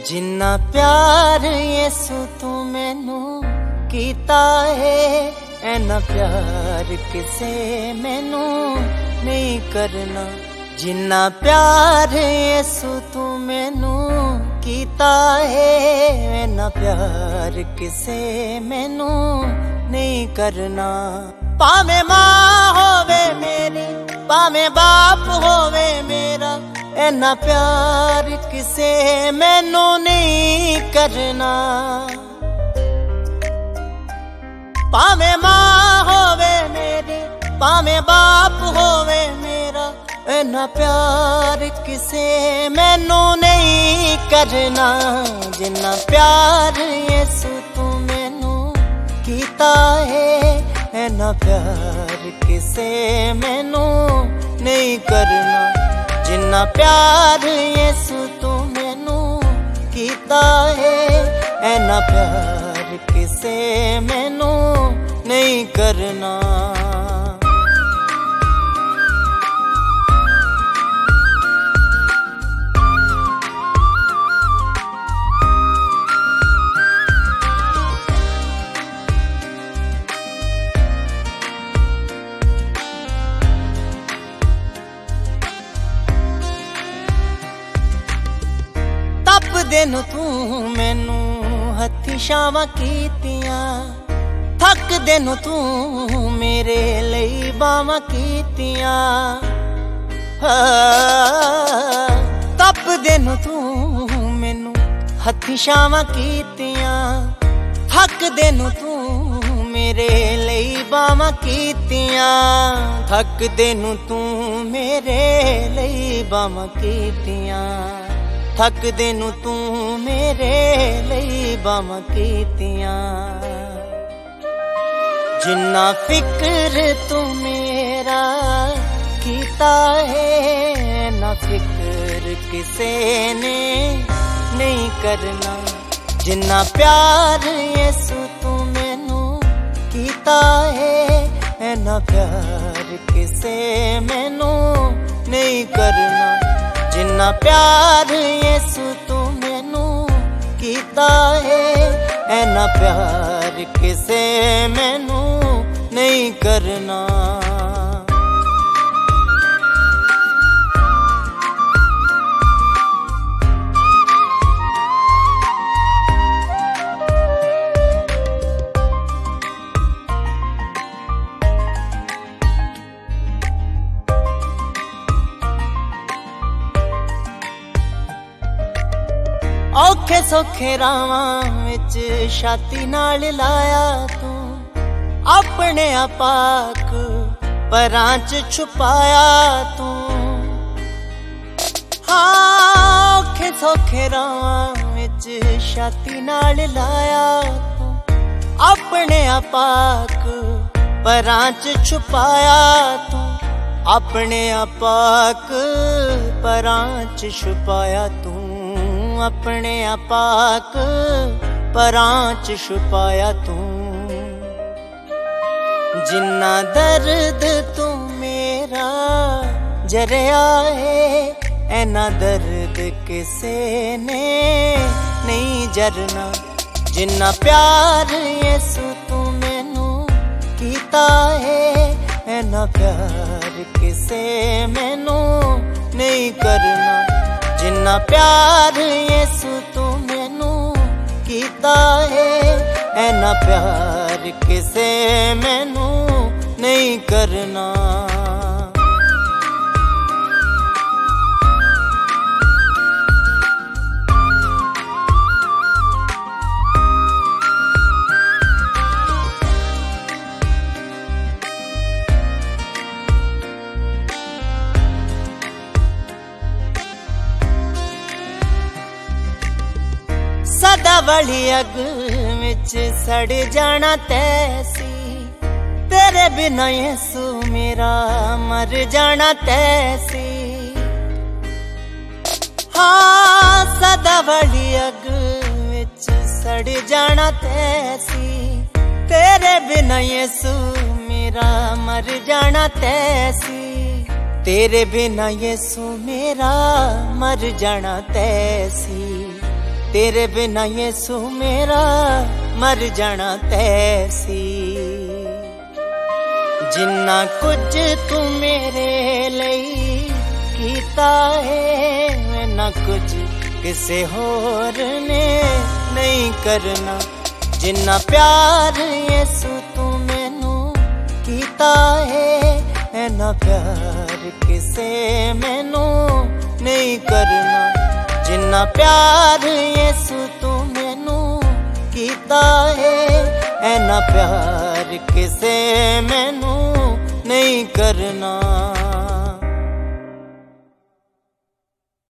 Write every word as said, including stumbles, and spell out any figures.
जिन्ना प्यार यसु तू मैनू कीता है, ऐना प्यार किसे मैनू नहीं करना। जिन्ना प्यार यसु तू मैनू कीता है, ऐना प्यार किसे मैनू नहीं करना। पावे माँ होवे मेरी, पावे बाप होवे मेरा, ऐना प्यार किसे मैनू नहीं करना। पावे माँ होवे मेरी, पावे बाप होवे मेरा, ऐना प्यार किसे मैनू नहीं करना। जिन्ना प्यार यसु तू मैनू कीता है, ऐना प्यार किसे मैनू नहीं करना। जिन्ना प्यार यसु तू मैनू कीता है, ऐना प्यार किसे मैनू नहीं करना। दिन तू मैनू हथी छावां कीतियां, थक दिन तू मेरे लिए बावां कीतियां। तप दिन तू मैनू हथी छावां कीतियां, थक दिन तू मेरे लिए बावां कीतियां। थक दिन तू मेरे लिए बावां कीतियां, थक दिन तू मेरे लिए बावां कीतियां। जिन्ना फिक्र तू मेरा कीता है, ना फिक्र किसे ने नहीं करना। जिन्ना प्यार यसु तू मैनू कीता है, ना प्यार किसे मैनू नहीं करना। जिन्ना प्यार यसु तू मैनू कीता है, ऐना प्यार किसे मैनू नहीं करना। औखे सौखे रावां विच छाती नाल लाया तू, अपने आपाक परां च छुपाया तू। हाँ औखे सौखे रावां विच छाती नाल लाया तू, अपने आपाक परां च छुपाया तू। अपने आपाक परां च छुपाया तू, अपने आपाक परां च छुपाया तू। जिन्ना दर्द तू मेरा जरिया है, ऐना दर्द किसे ने नहीं जरना। जिन्ना प्यार यसु तू मैनू कीता है, ऐना प्यार किसे मैनू नहीं करना। जिन्ना प्यार यसु तू मैनू कीता है, ऐना प्यार किसे मैनू नहीं करना। सदा वाली अग विच सड़ जाना तैसी, तेरे बिना यसु मेरा मर जाना तैसी। हाँ सदा वाली अग विच सड़ जाना तैसी, तेरे बिना यसु मेरा मर जाना तैसी। तेरे बिना यसु मेरा मर जाना तैसी। तेरे बिना यीशु मेरा मर जाना तैसी। जिन्ना कुछ तू मेरे लिए कीता है ना कुछ किसे होर ने नहीं करना। जिन्ना प्यार यीशु तू मैनू कीता है ना प्यार किसे मैनू नहीं करना। जिन्ना प्यार यीशु तू मैनू कीता है ना प्यार किसे मैनू नहीं करना।